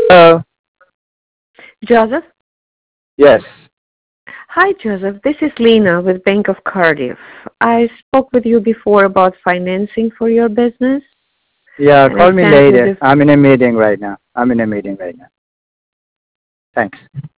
Hello. Joseph? Yes. Hi, Joseph. This is Lena with Bank of Cardiff. I spoke with you before about financing for your business, Yeah, and I call me sent you later. the. I'm in a meeting right now. I'm in a meeting right now. Thanks.